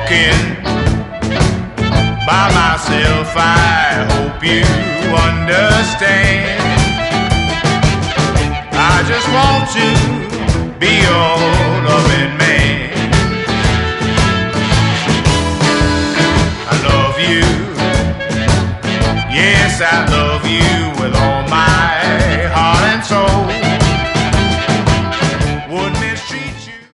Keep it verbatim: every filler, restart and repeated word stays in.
walking by myself. I hope you understand. I just want to be your loving man. I love you, yes, I love you with all my